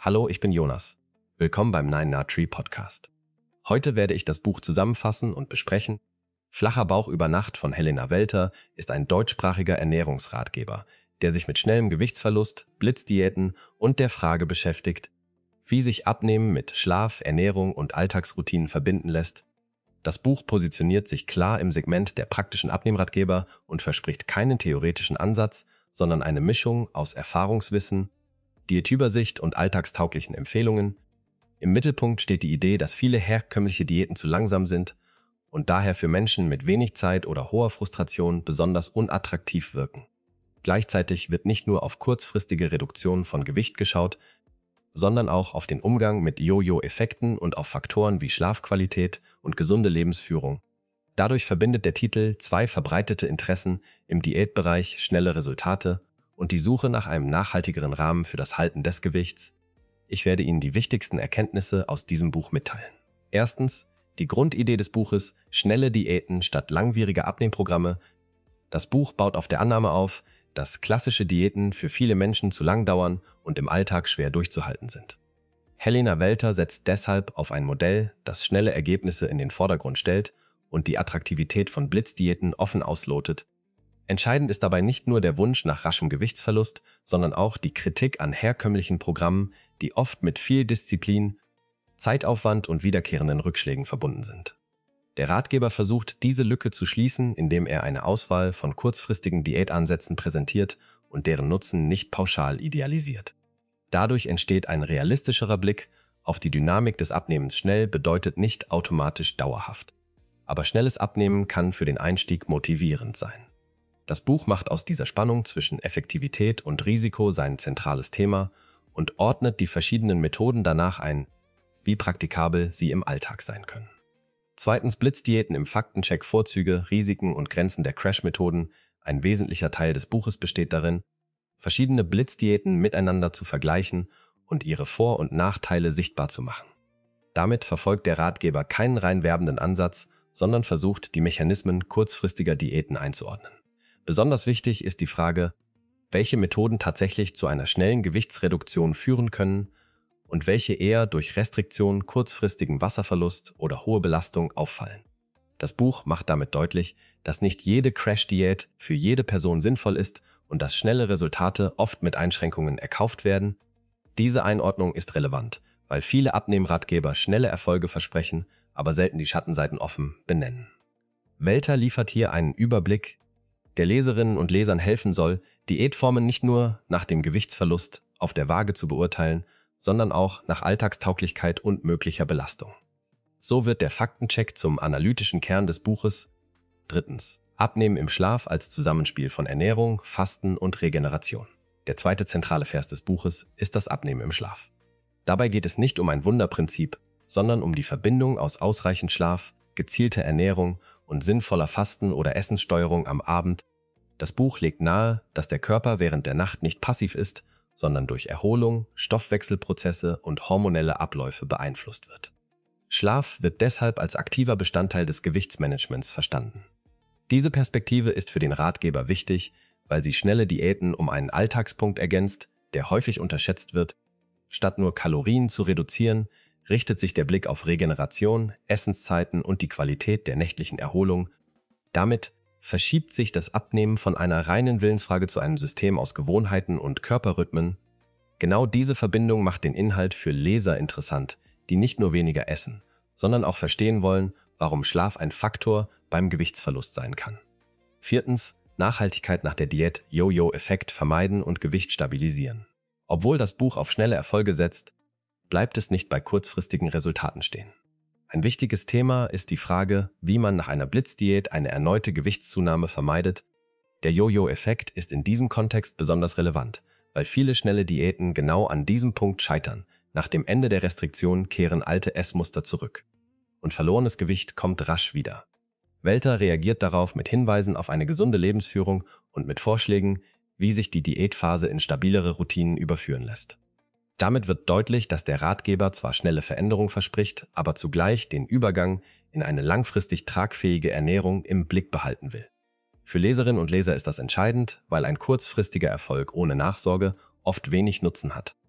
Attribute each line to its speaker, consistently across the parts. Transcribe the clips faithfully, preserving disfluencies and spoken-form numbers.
Speaker 1: Hallo, ich bin Jonas. Willkommen beim Nine Nut Tree Podcast. Heute werde ich das Buch zusammenfassen und besprechen. Flacher Bauch über Nacht von Helena Welter ist ein deutschsprachiger Ernährungsratgeber, der sich mit schnellem Gewichtsverlust, Blitzdiäten und der Frage beschäftigt, wie sich Abnehmen mit Schlaf, Ernährung und Alltagsroutinen verbinden lässt. Das Buch positioniert sich klar im Segment der praktischen Abnehmratgeber und verspricht keinen theoretischen Ansatz, sondern eine Mischung aus Erfahrungswissen, Diätübersicht und alltagstauglichen Empfehlungen. Im Mittelpunkt steht die Idee, dass viele herkömmliche Diäten zu langsam sind und daher für Menschen mit wenig Zeit oder hoher Frustration besonders unattraktiv wirken. Gleichzeitig wird nicht nur auf kurzfristige Reduktion von Gewicht geschaut, sondern auch auf den Umgang mit Jojo-Effekten und auf Faktoren wie Schlafqualität und gesunde Lebensführung. Dadurch verbindet der Titel zwei verbreitete Interessen im Diätbereich, schnelle Resultate und die Suche nach einem nachhaltigeren Rahmen für das Halten des Gewichts. Ich werde Ihnen die wichtigsten Erkenntnisse aus diesem Buch mitteilen. Erstens, die Grundidee des Buches: schnelle Diäten statt langwieriger Abnehmprogramme. Das Buch baut auf der Annahme auf, dass klassische Diäten für viele Menschen zu lang dauern und im Alltag schwer durchzuhalten sind. Helena Welter setzt deshalb auf ein Modell, das schnelle Ergebnisse in den Vordergrund stellt und die Attraktivität von Blitzdiäten offen auslotet. Entscheidend ist dabei nicht nur der Wunsch nach raschem Gewichtsverlust, sondern auch die Kritik an herkömmlichen Programmen, die oft mit viel Disziplin, Zeitaufwand und wiederkehrenden Rückschlägen verbunden sind. Der Ratgeber versucht, diese Lücke zu schließen, indem er eine Auswahl von kurzfristigen Diätansätzen präsentiert und deren Nutzen nicht pauschal idealisiert. Dadurch entsteht ein realistischerer Blick auf die Dynamik des Abnehmens. Schnell bedeutet nicht automatisch dauerhaft. Aber schnelles Abnehmen kann für den Einstieg motivierend sein. Das Buch macht aus dieser Spannung zwischen Effektivität und Risiko sein zentrales Thema und ordnet die verschiedenen Methoden danach ein, wie praktikabel sie im Alltag sein können. Zweitens, Blitzdiäten im Faktencheck: Vorzüge, Risiken und Grenzen der Crash-Methoden. Ein wesentlicher Teil des Buches besteht darin, verschiedene Blitzdiäten miteinander zu vergleichen und ihre Vor- und Nachteile sichtbar zu machen. Damit verfolgt der Ratgeber keinen rein werbenden Ansatz, sondern versucht, die Mechanismen kurzfristiger Diäten einzuordnen. Besonders wichtig ist die Frage, welche Methoden tatsächlich zu einer schnellen Gewichtsreduktion führen können und welche eher durch Restriktion, kurzfristigen Wasserverlust oder hohe Belastung auffallen. Das Buch macht damit deutlich, dass nicht jede Crash-Diät für jede Person sinnvoll ist und dass schnelle Resultate oft mit Einschränkungen erkauft werden. Diese Einordnung ist relevant, weil viele Abnehmratgeber schnelle Erfolge versprechen, aber selten die Schattenseiten offen benennen. Welter liefert hier einen Überblick, der Leserinnen und Lesern helfen soll, Diätformen nicht nur nach dem Gewichtsverlust auf der Waage zu beurteilen, sondern auch nach Alltagstauglichkeit und möglicher Belastung. So wird der Faktencheck zum analytischen Kern des Buches. Drittens, Abnehmen im Schlaf als Zusammenspiel von Ernährung, Fasten und Regeneration. Der zweite zentrale Vers des Buches ist das Abnehmen im Schlaf. Dabei geht es nicht um ein Wunderprinzip, sondern um die Verbindung aus ausreichend Schlaf, gezielter Ernährung und sinnvoller Fasten- oder Essenssteuerung am Abend. Das Buch legt nahe, dass der Körper während der Nacht nicht passiv ist, sondern durch Erholung, Stoffwechselprozesse und hormonelle Abläufe beeinflusst wird. Schlaf wird deshalb als aktiver Bestandteil des Gewichtsmanagements verstanden. Diese Perspektive ist für den Ratgeber wichtig, weil sie schnelle Diäten um einen Alltagspunkt ergänzt, der häufig unterschätzt wird. Statt nur Kalorien zu reduzieren, richtet sich der Blick auf Regeneration, Essenszeiten und die Qualität der nächtlichen Erholung. Damit verschiebt sich das Abnehmen von einer reinen Willensfrage zu einem System aus Gewohnheiten und Körperrhythmen. Genau diese Verbindung macht den Inhalt für Leser interessant, die nicht nur weniger essen, sondern auch verstehen wollen, warum Schlaf ein Faktor beim Gewichtsverlust sein kann. Viertens, Nachhaltigkeit nach der Diät: Jojo-Effekt vermeiden und Gewicht stabilisieren. Obwohl das Buch auf schnelle Erfolge setzt, bleibt es nicht bei kurzfristigen Resultaten stehen. Ein wichtiges Thema ist die Frage, wie man nach einer Blitzdiät eine erneute Gewichtszunahme vermeidet. Der Jojo-Effekt ist in diesem Kontext besonders relevant, weil viele schnelle Diäten genau an diesem Punkt scheitern. Nach dem Ende der Restriktion kehren alte Essmuster zurück und verlorenes Gewicht kommt rasch wieder. Welter reagiert darauf mit Hinweisen auf eine gesunde Lebensführung und mit Vorschlägen, wie sich die Diätphase in stabilere Routinen überführen lässt. Damit wird deutlich, dass der Ratgeber zwar schnelle Veränderung verspricht, aber zugleich den Übergang in eine langfristig tragfähige Ernährung im Blick behalten will. Für Leserinnen und Leser ist das entscheidend, weil ein kurzfristiger Erfolg ohne Nachsorge oft wenig Nutzen hat.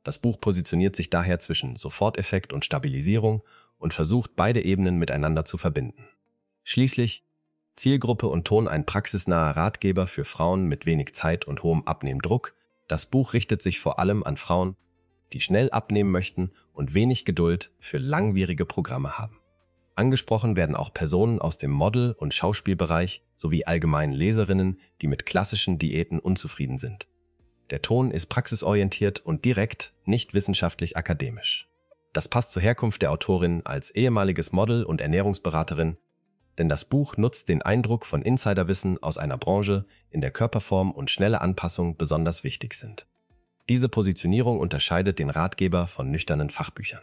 Speaker 1: Das Buch positioniert sich daher zwischen Soforteffekt und Stabilisierung und versucht, beide Ebenen miteinander zu verbinden. Schließlich Zielgruppe und Ton: ein praxisnaher Ratgeber für Frauen mit wenig Zeit und hohem Abnehmdruck. Das Buch richtet sich vor allem an Frauen, die schnell abnehmen möchten und wenig Geduld für langwierige Programme haben. Angesprochen werden auch Personen aus dem Model- und Schauspielbereich sowie allgemein Leserinnen, die mit klassischen Diäten unzufrieden sind. Der Ton ist praxisorientiert und direkt, nicht wissenschaftlich akademisch. Das passt zur Herkunft der Autorin als ehemaliges Model und Ernährungsberaterin, denn das Buch nutzt den Eindruck von Insiderwissen aus einer Branche, in der Körperform und schnelle Anpassung besonders wichtig sind. Diese Positionierung unterscheidet den Ratgeber von nüchternen Fachbüchern.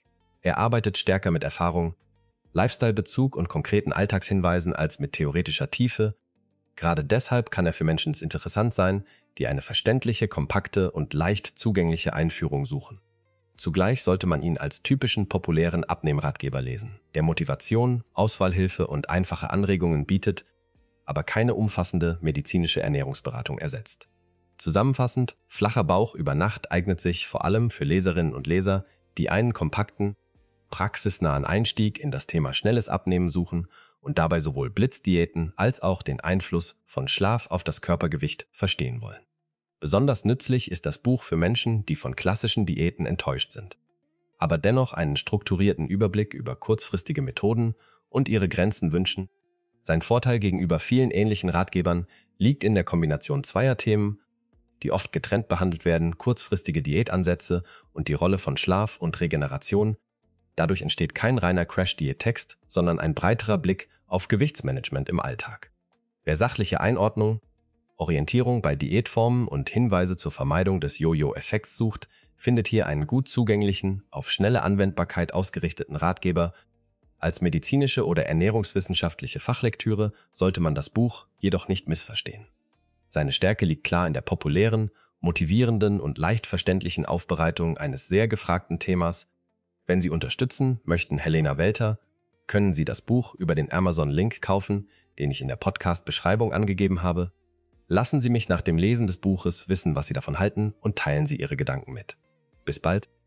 Speaker 1: Er arbeitet stärker mit Erfahrung, Lifestyle-Bezug und konkreten Alltagshinweisen als mit theoretischer Tiefe. Gerade deshalb kann er für Menschen interessant sein, die eine verständliche, kompakte und leicht zugängliche Einführung suchen. Zugleich sollte man ihn als typischen populären Abnehmratgeber lesen, der Motivation, Auswahlhilfe und einfache Anregungen bietet, aber keine umfassende medizinische Ernährungsberatung ersetzt. Zusammenfassend: Flacher Bauch über Nacht eignet sich vor allem für Leserinnen und Leser, die einen kompakten, praxisnahen Einstieg in das Thema schnelles Abnehmen suchen und dabei sowohl Blitzdiäten als auch den Einfluss von Schlaf auf das Körpergewicht verstehen wollen. Besonders nützlich ist das Buch für Menschen, die von klassischen Diäten enttäuscht sind, aber dennoch einen strukturierten Überblick über kurzfristige Methoden und ihre Grenzen wünschen. Sein Vorteil gegenüber vielen ähnlichen Ratgebern liegt in der Kombination zweier Themen, die oft getrennt behandelt werden: kurzfristige Diätansätze und die Rolle von Schlaf und Regeneration. Dadurch entsteht kein reiner Crash-Diät-Text, sondern ein breiterer Blick auf Gewichtsmanagement im Alltag. Wer sachliche Einordnung, Orientierung bei Diätformen und Hinweise zur Vermeidung des Jojo-Effekts sucht, findet hier einen gut zugänglichen, auf schnelle Anwendbarkeit ausgerichteten Ratgeber. Als medizinische oder ernährungswissenschaftliche Fachlektüre sollte man das Buch jedoch nicht missverstehen. Seine Stärke liegt klar in der populären, motivierenden und leicht verständlichen Aufbereitung eines sehr gefragten Themas. Wenn Sie unterstützen möchten Helena Welter, können Sie das Buch über den Amazon-Link kaufen, den ich in der Podcast-Beschreibung angegeben habe. Lassen Sie mich nach dem Lesen des Buches wissen, was Sie davon halten, und teilen Sie Ihre Gedanken mit. Bis bald!